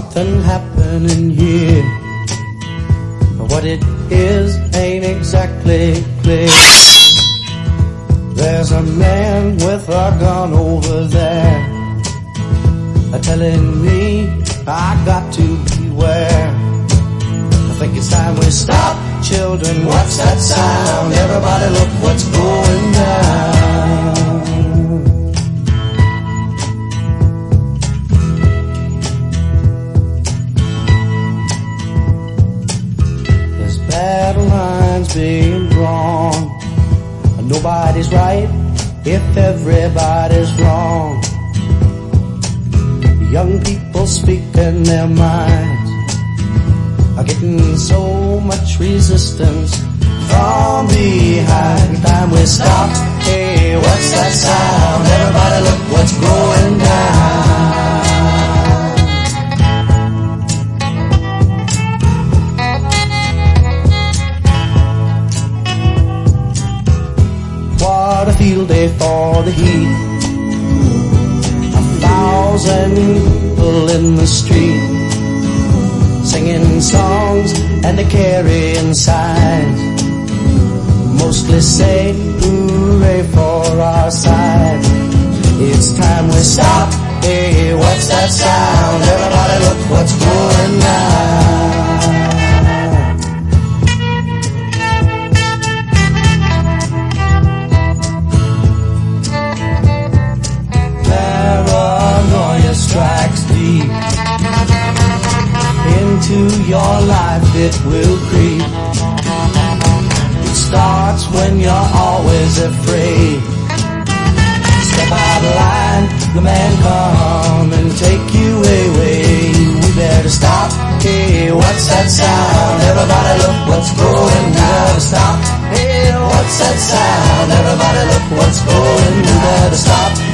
something happening here, but what it is ain't exactly clear. There's a man with a gun over there, telling me I got to beware. I think it's time we stop. Children, what's that sound? Everybody look what's going down. There's battle lines being drawn. Nobody's right if everybody's wrong. Young people speaking their minds are getting so much resistance from behind. Time we stop. Hey, what's that sound? Everybody look what's going down. What a field day for the heat. 1,000 people in the street, singing songs and a carrying signs, mostly say hooray for our side. It's time we stop. Hey, what's that sound? Everybody look what's going down. Paranoia strikes deep into your life, it will creep. It starts when you're always afraid. Step out of line, the man come and take you away. We better stop. Hey, what's that sound? Everybody look what's going down. Stop. Hey, what's that sound? Everybody look what's going down. Stop.